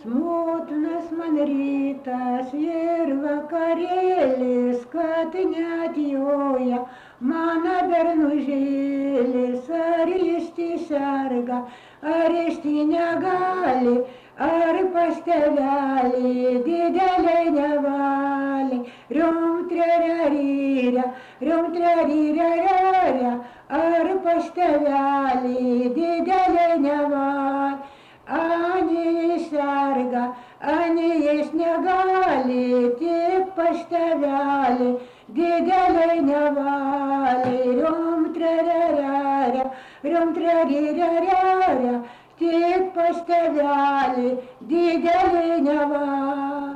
Smutnas man rytas ir vakarėlis, kad neatjoja mano bernužėlis. Ar jis serga, ar jis negali, ar pas tėvelį didelė nevalė. Rium trereryrė, ar pas tėvelį didelė nevalė. Ani jis serga, ani jis negali, tik pas tėvelį didelė nevalė. Rium trererė, tik pas tėvelį didelė nevalė.